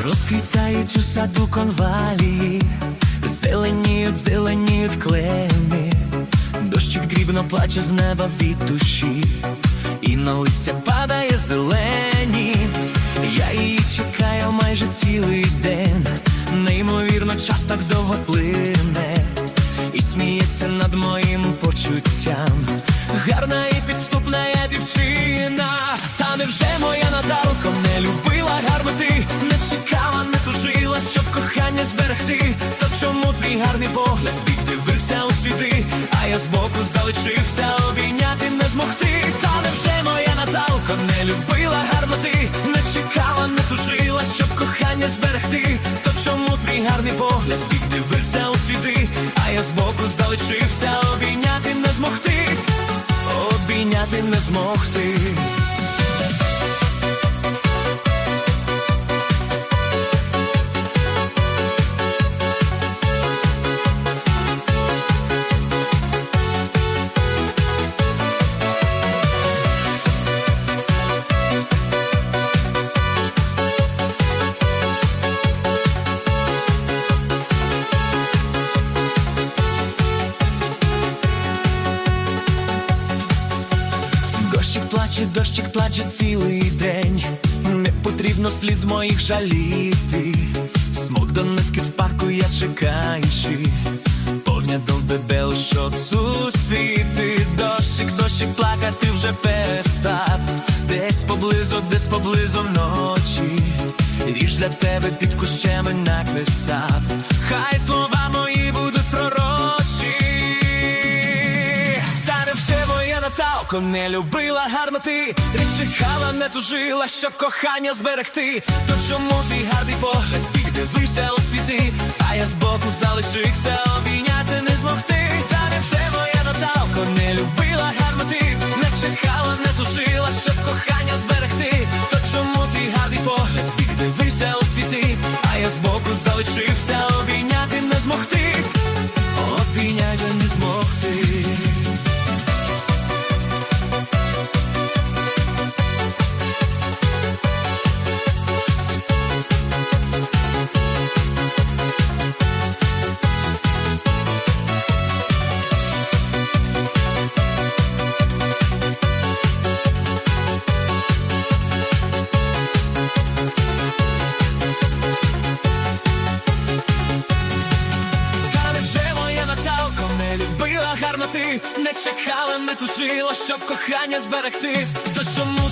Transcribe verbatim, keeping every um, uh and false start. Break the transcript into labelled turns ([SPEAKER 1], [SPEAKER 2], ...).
[SPEAKER 1] Розквітають у саду конвалії, зеленіють, зеленіють клени. Дощик дрібно плаче з неба від душі, і на листя падає зелені. Я її чекаю майже цілий день, неймовірно час так довго плине, і сміється над моїм почуттям гарна і підступна я дівчина. Та невже моя Наталко не любила гарноти, не чекала, не тужила, щоб кохання зберегти? То чому твій гарний погляд бік дивився у світи, а я збоку залишився, обійняти не змогти? Та невже моя Наталко не любила гарноти, не чекала, не тужила, щоб кохання зберегти? То чому твій гарний погляд бік дивився у світи, а я збоку залишився, обійняти не змогти, обійняти не змогти. Дощик плаче, дощик плаче цілий день, не потрібно сліз моїх жаліти. Смок до нитки в парку я чекаючи, поглядом тебе лиш оцю світи. Дощик, дощик плакати вже перестав, десь поблизу, десь поблизу вночі. Ріж для тебе під кущами написав, хай слова мої будуть пророчі. Наталко не любила гарноти, не чекала, не тужила, щоб кохання зберегти. То чому твій гарний погляд бік дивився у світи, а я збоку залишився, обійняти не змогти? Та невже моя Наталко не любила гарноти, не чекала, не тужила, щоб кохання зберегти? То чому твій гарний погляд бік дивився у світи, а я збоку залишився, обійняти не змогти, обійняти не змогти. Не чекала, не тужила, щоб кохання зберегти. То чому